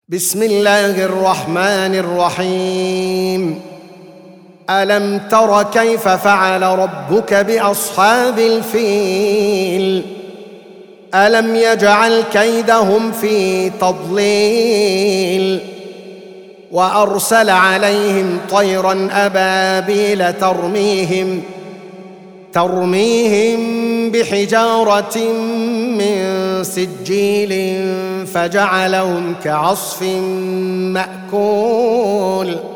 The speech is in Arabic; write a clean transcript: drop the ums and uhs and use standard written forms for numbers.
بسم الله الرحمن الرحيم. ألم تر كيف فعل ربك بأصحاب الفيل؟ ألم يجعل كيدهم في تضليل وأرسل عليهم طيرا أبابيل ترميهم بحجارة من سجيل فجعلهم كعصف مأكول.